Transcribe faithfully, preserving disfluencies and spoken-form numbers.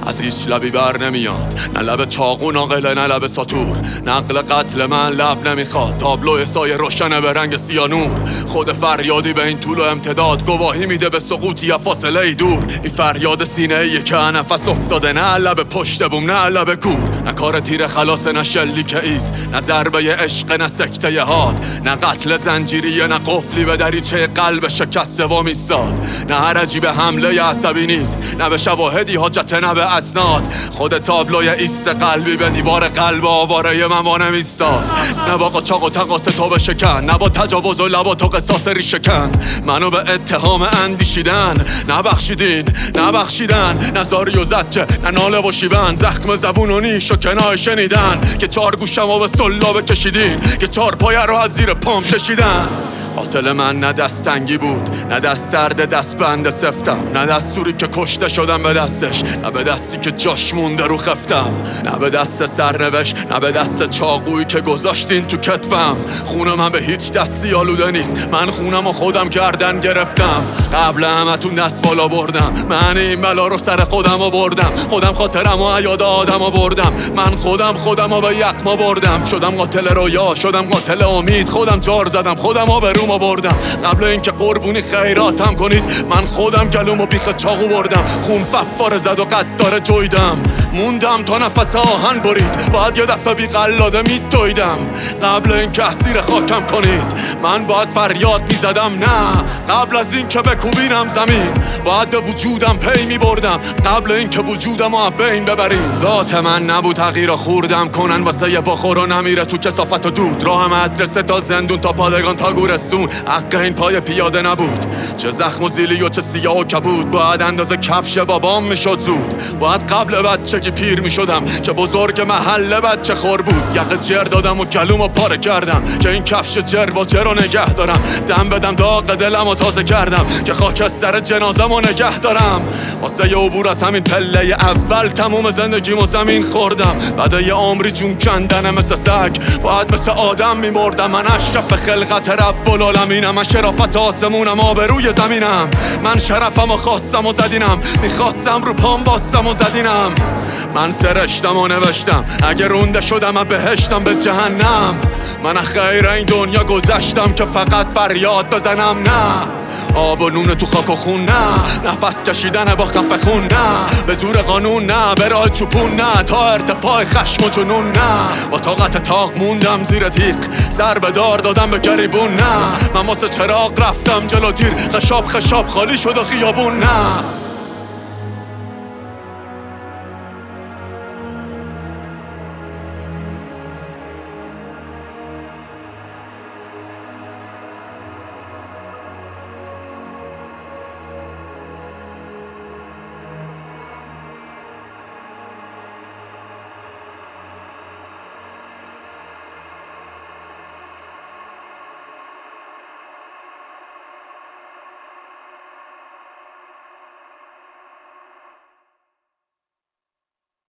از هیچ لبی بر نمیاد، نه لب چاقو ناقله نه لب ساتور. نقل قتل من لب نمیخواد، تابلو سایه روشنه به رنگ سیانور. خود فریادی به این طول و امتداد گواهی میده به سقوطی یا فاصله ای دور. این فریاد سینه ایه که نفس افتاده، نه لب پشت بوم نه لب گور. نه کار تیر خلاص نه شلیک ایز، نه ضربه عشق نه سکته هات، نه قتل زنجیری نه قفلی به دریچه قلب شکسته و میستاد. نه هرجی به حمله عصبی نیست، نه به شواهدی حاجت نه به اسناد. خود تابلوی ایست قلبی به دیوار قلب آواره من وانم ایستاد. نه با قاچاق و تقاس تو بشکن، نه با تجاوز و لبا تو قصاص ریشکن. منو به اتهام اندیشیدن نبخشیدین نبخشیدن، نه زاری و زجه نه ناله و شیون. زخم زبون و نیش و کنای شنیدن که چار گوشم و به سلابه کشیدین، که چار پایه رو از زیر پام کشیدن. قاتل من نه دستنگی بود، نه دست درد دست بند سفتم، نه دستوری که کشته شدم به دستش، نه به دستی که جاش مونده رو خفتم، نه به دست سرنوشت، نه به دست چاقویی که گذاشتین تو کتفم. خون من به هیچ دستی آلوده نیست، من خونم و خودم گردن گرفتم. قبل همتون دست بالا بردم، من این بلا رو سر خودم آوردم. خودم خاطرم و عیاد آدم آوردم، من خودم خودم رو به یقما بردم. شدم قاتل رویا، شدم قاتل امید، خودم جار زدم، خودم آبروم آوردم. قبل اینکه قربونی خیراتم کنید، من خودم گلومو بیخ چاقو بردم. خون ففار زد و قدار جویدم، موندم تا نفس آهن برید. باید یه دفعه بی قلاده میدویدم. قبل اینکه اسیر خاکم کنید، من باید فریاد میزدم. نه قبل از اینکه بکوبینم زمین، باید به وجودم پی میبردم. قبل اینکه وجودم رو بین ببرین. ذات من نبود تغییر خوردم کنن واسه یه بخور و نمیره تو کثافت و دود. راه مدرسه تا زندون، تا پادگان تا گورستون، حق این پای پیاده نبود. چه زخم و زیلی و چه سیاه و کبود، باید اندازه کفش بابام میشد زود. باید قبل بچگی پیر میشدم که بزرگ محله بچه خور بود. یقه جر دادم و گلومو پاره کردم که این کفش جر و جر رو نگه دارم. دم بدم داغ دلم و تازه کردم که خاک سر جنازم و نگه دارم. واسه یه عبور از همین پله اول تموم زندگیمو زمین خوردم. بعد یه عمری جون کندن مثل سگ، باید مثل آدم میمردم. من اشرف خلقت رب العالمینم، من شرافت آسمونم، آبروی زمینم. من شرفم و خواستم و زدینم، میخواستم رو پام باستم و زدینم. من سرشتم و نوشتم، اگه رونده شدم و بهشتم به جهنم. من خیر این دنیا گذشتم که فقط فریاد بزنم. نه آب و نون تو خاک و خون، نه نفس کشیدن با خفه خون، نه به زور قانون، نه به راه چوپون، نه تا ارتفاع خشم و جنون. نه با طاقت تاق موندم زیر تیغ، سر به دار دادم به گریبون. نه من واسه چراغ رفتم جلو تیر، خشاب خشاب خالی شد و خیابون. نه